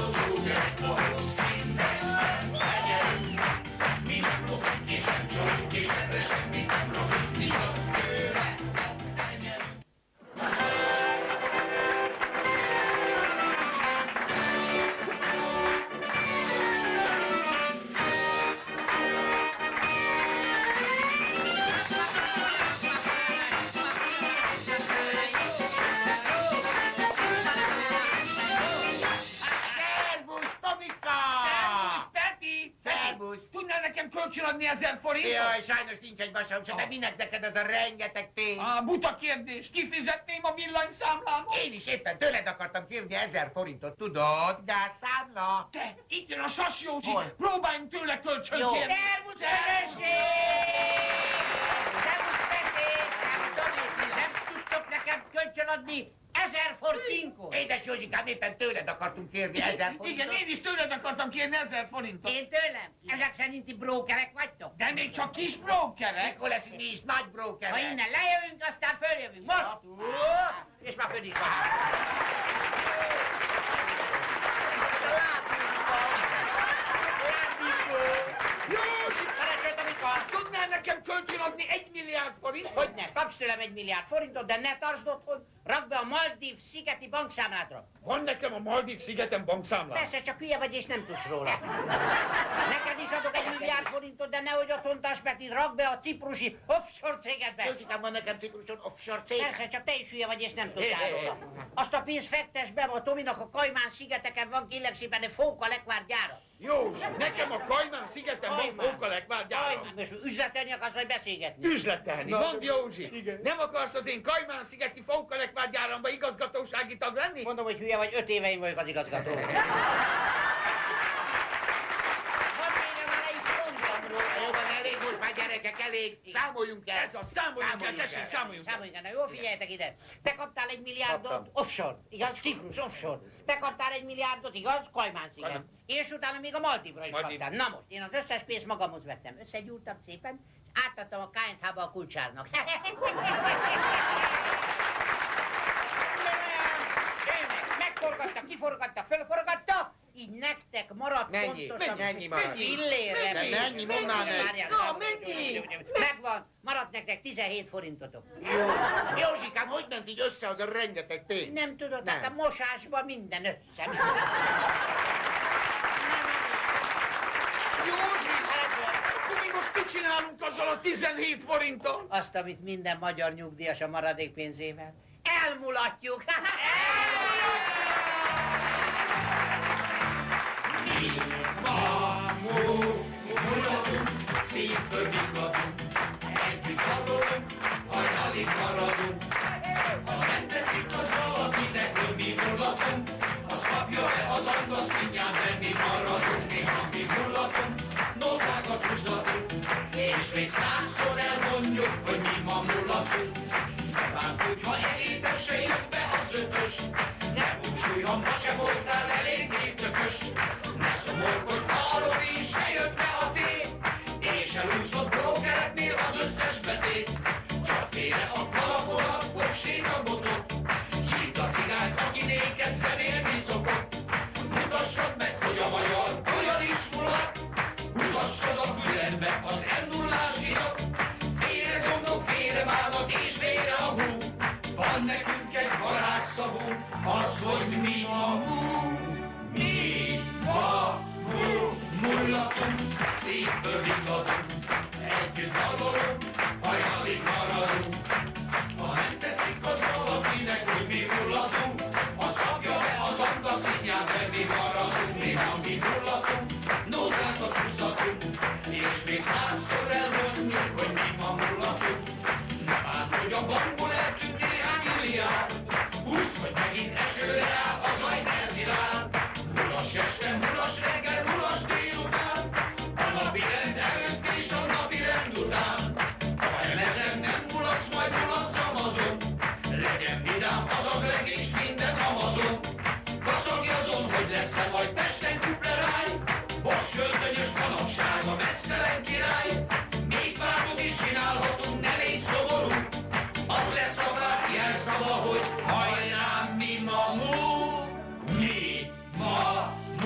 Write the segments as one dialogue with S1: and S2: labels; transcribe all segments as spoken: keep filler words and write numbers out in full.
S1: boldog gyerek, ahol színes nem megyünk. Mi nem lopunk és nem csalunk, és ebbre semmit nem rakunk, és a tőle nem nyerünk.
S2: Kölcsön adni ezer forintot?
S3: Jaj, sajnos nincs egy vasom sem, de minek neked az a rengeteg pénz?
S2: Á, buta kérdés. Kifizetném a villanyszámlámat?
S3: Én is éppen tőled akartam kérni ezer forintot, tudod? De a számla...
S2: Te, itt jön a Sas Józsi.
S3: Hol?
S2: Próbáljunk tőle kölcsön
S3: Jó.
S2: kérni.
S4: Szervusz, felesér! Szervusz, felesér! Nem tudtok nekem kölcsön adni ezer forintot?
S3: Édes Józsikám, éppen tőled akartunk kérni ezer forintot.
S2: Igen, én is tőled akartam kérni ezer forintot.
S4: Én tőlem? Ezek szerinti brókerek vagytok?
S2: De még csak kis brókerek.
S3: Mikor leszünk mi is nagy brókerek?
S4: Ha innen lejövünk, aztán följövünk. Most! Ó, és már föl is van.
S2: Józsi,
S4: Felesér, Tomika!
S2: tudnál nekem kölcsön adni egy milliárd forintot?
S4: Hogyne, kapsz tőlem egy milliárd forintot, de ne tartsd otthon, rakd be a Maldív szigeti bankszámládra.
S2: Van nekem a Maldív szigeten bankszámlám.
S4: Persze, csak hülye vagy és nem tudsz róla. Neked is adok egy milliárd forintot, de nehogy otthon Taspetin, rakd be a ciprusi offshore cégedbe.
S3: Józsikám, van nekem Cipruson offshore cég.
S4: Persze, csak te is hülye vagy és nem tudtál róla. Azt a pénzt fektess be, a Tominak a Kajmán szigeteken van kérlek szépen egy fóka lekvár gyára.
S2: Józsi, nekem a Kajmán szigeten van fókalekvár gyára.
S4: Kajmán, és üzletelni akarsz, vagy beszélgetni?
S2: Üzletelni, mondd Józsi. Igen. Nem akarsz az én Kajmán szigeti fókalekvár gyáramba igazgatósági tag lenni?
S4: Mondom, hogy hülye vagy, öt éve én vagyok az igazgató. Hat éve már le is mondtam róla.
S3: Jó van, elég most már gyerekek, elég. Számoljunk el.
S2: Ez a számoljunk el,
S3: Számoljunk
S2: tessék,
S3: el.
S2: számoljunk el.
S4: Számoljunk el, na jó, figyeljetek ide. Te kaptál egy milliárdot
S3: Kaptam.
S4: offshore, igaz? Ciprus offshore. Te kaptál egy milliárdot, igaz? Kajmán sziget.
S2: Kajmán.
S4: És utána még a Maldívra is
S2: Maldív.
S4: kaptál. Na most, én az összes pénzt magamhoz vettem. Összegyúrtam szépen, és átadtam a ká en há-ba a kulcsárnak. Megforgatta, kiforgatta, fölforgatta, így nektek maradt
S3: Mennyi?
S4: pontosan
S3: Mennyi maradt?
S4: fillére.
S3: De mennyi? Mondd már meg.
S4: Várjál,
S2: Na,
S4: számoljuk.
S2: mennyi?
S4: Megvan, maradt nektek tizenhét forintotok.
S3: Jó. Józsikám, hogy ment így össze az a rengeteg pénz?
S4: Nem tudod,
S3: Nem.
S4: hát a mosásban minden össze. Minden.
S2: Józsi, akkor mi most mit csinálunk azzal a tizenhét forinttal?
S4: Azt, amit minden magyar nyugdíjas a maradék pénzével. Elmulatjuk!
S1: Mulatunk, szívből villatunk, együtt adolunk, hajnalig maradunk. Ha nem tetszik az valakinek, hogy mi mulatunk, az kapja be az angol színján, de mi maradunk. És ha mi mulatunk, nótákat húzatunk, és még százszor elmondjuk, hogy mi ma mulatunk. Ne bántuk, ha elétek se jött be az ötös, ne búsulj, ha ma se voltál eléggé tökös. Ne szomorkodj, hallod is, se jött be a tét, és elúszott brókereknél az összes betét. Csak félre a kalapodat, bogsét a botot, hívd a cigányt, aki néked személni szokott. Mutassad meg, hogy a magyar hogyan is mulat, húzassad a füledbe az em nullásidat. Félre gondok, félre bánat és félre a hú, van nekünk egy varázsszavunk, az, hogy mi ma hú. Mi ma hú, mullatunk, szívből villatunk, együtt dalolunk, hajnalig maradunk. Ha nem tetszik az valakinek, hogy mi mullatunk, az kapja be az angol színján, de mi maradunk. Mi ha mi mullatunk, nótákat húzatunk, és még százszor elmondjuk, hogy mi ma mullatunk. Ne bánt, hogy a bankból eltűnt néhány milliárd, húsz, hogy megint esőre áll az ajnelszilárd. Mulas este, mulas reggel, mulas délután, a napi rend előtt és a napi rend után. Ha ezen nem mulatsz, majd mulatsz Amazon, legyen vidám az a Greg és minden Amazon. Kacagj azon, hogy lesz-e majd Pesten kupleráj, most költönyös manapság a mesztelen király. Még bármit is csinálhatunk, ne légy szomorú, az lesz a bárki elszava, hogy hajrá, mi ma mú, mi ma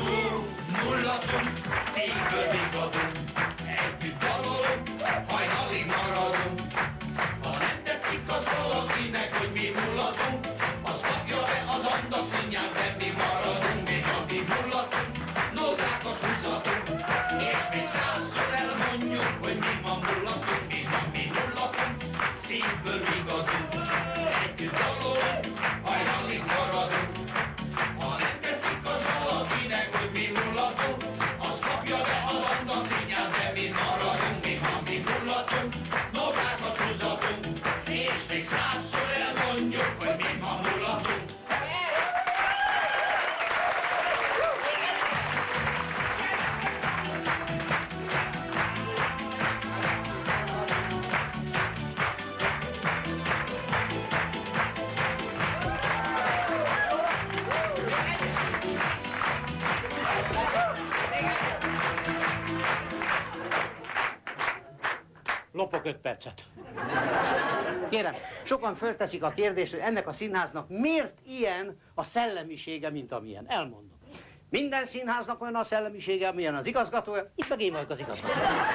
S4: lopok öt percet. Kérem, sokan fölteszik a kérdést, hogy ennek a színháznak miért ilyen a szellemisége, mint amilyen. Elmondom. Minden színháznak olyan a szellemisége, amilyen az igazgatója, itt meg én vagyok az igazgató.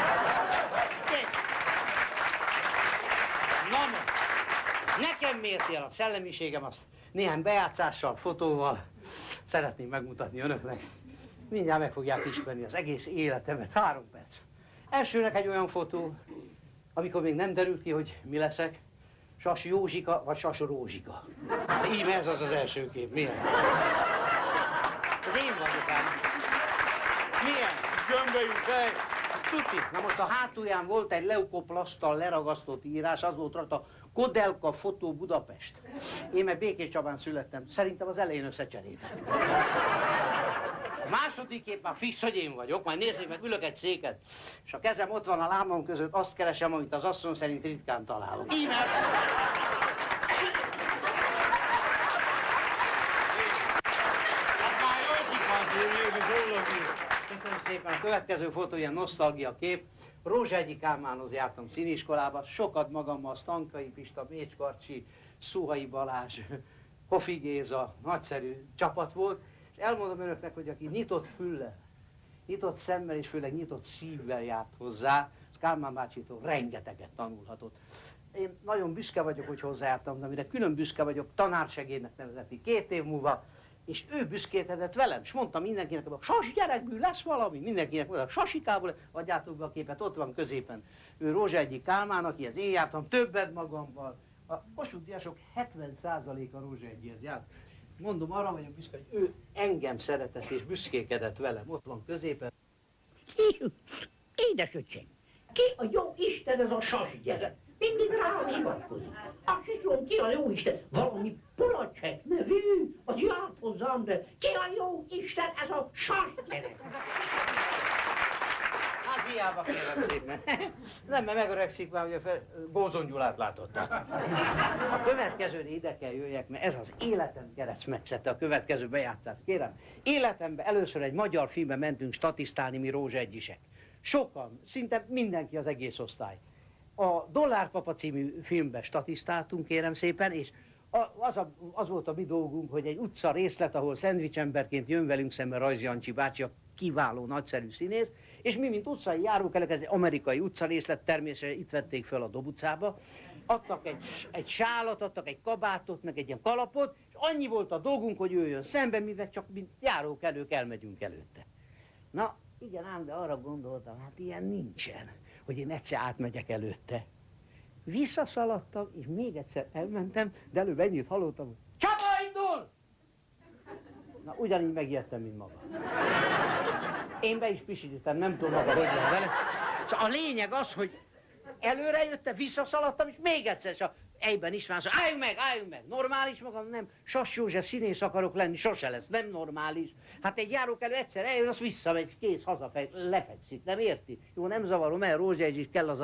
S4: Na, nekem miért ilyen a szellemiségem, azt néhány bejátszással, fotóval szeretném megmutatni önöknek. Mindjárt meg fogják ismerni az egész életemet. Három perc. Elsőnek egy olyan fotó, amikor még nem derült ki, hogy mi leszek. Sas Józsika vagy Sas Rózsika. Így ez az az első kép. Milyen? Ez én vagyok ám. Milyen? Gömbölyük. Tuti. Na most a hátulján volt egy leukoplaszttal leragasztott írás, az volt rajta Kodelka fotó Budapest. Én meg Békés Csabán születtem. Szerintem az elején összecseréltek. A második kép már fix, hogy én vagyok, majd nézzék meg, ülök egy széket, és a kezem ott van a lábam között, azt keresem, amit az asszony szerint ritkán találok. Íme! Köszönöm szépen, a következő fotó ilyen nosztalgia kép. Rózsahegyi Kálmánhoz jártam színiskolába, sokat magammal Stankai Pista, Mécs Karcsi, Szuhai Balázs, Hofi Géza, nagyszerű csapat volt. És elmondom önöknek, hogy aki nyitott füllel, nyitott szemmel és főleg nyitott szívvel járt hozzá, az Kálmán bácsitól rengeteget tanulhatott. Én nagyon büszke vagyok, hogy hozzájártam, de amire külön büszke vagyok, tanársegédnek nevezeti két év múlva, és ő büszkétedett velem, és mondta mindenkinek, hogy Sas gyerekből lesz valami, mindenkinek mondta, Sasikából, adjátok be a képet, ott van középen. Ő Rózsahegyi Kálmán, akihez én jártam, többet magammal. A Kossuth díjasok hetven százaléka Rózsahegyihez járt. Mondom, arra vagyok büszke, hogy ő engem szeretett és büszkékedett velem. Ott van középen.
S5: Édesöcsém, ki a jó Isten ez a Sas gyerek? Mindig rám hivatkozik. Azt is tudom, ki a jó Isten? Valami Polacsek nevű, az járt hozzám, de ki a jó Isten ez a Sas gyerek?
S4: Hát hiába kérem szépen. Nem, mert megöregszik már, hogy a fel... Gózon Gyulát látották. A következőre ide kell jöjjek, mert ez az életem keresztmetszete, a következő bejátszás. Kérem, életemben először egy magyar filmbe mentünk statisztálni, mi Rózsahegyisek. Sokan, szinte mindenki, az egész osztály. A Dollárpapa című filmbe statisztáltunk, kérem szépen, és az, a, az volt a mi dolgunk, hogy egy utca részlet, ahol szendvicsemberként jön velünk szemben Rajzi Jancsi bácsi, a kiváló, nagyszerű színész, és mi, mint utcai járókelek, ez egy amerikai utcarészlet, természetesen itt vették fel a Dob utcába, adtak egy, egy sálat, adtak egy kabátot, meg egy ilyen kalapot, és annyi volt a dolgunk, hogy ő jön szembe, mivel csak mint járókelők elmegyünk előtte. Na, igen ám, de arra gondoltam, hát ilyen nincsen, hogy én egyszer átmegyek előtte. Visszaszaladtam, és még egyszer elmentem, de előbb ennyit hallottam, hogy Csaba, indul! Na, ugyanígy megijedtem, mint maga. Én be is pisilítem, nem tudom maga, hogy van vele. Szóval a lényeg az, hogy előre jöttem, visszaszaladtam, és még egyszer, és a egyben is van, szóval álljunk meg, álljunk meg. Normális magam, nem. Sas József színész akarok lenni, sose lesz, nem normális. Hát egy járókelő egyszer eljön, az visszamegy, kész, hazafej, lefekszik, nem érti? Jó, nem zavarom el, Rózsahegyi is kell az a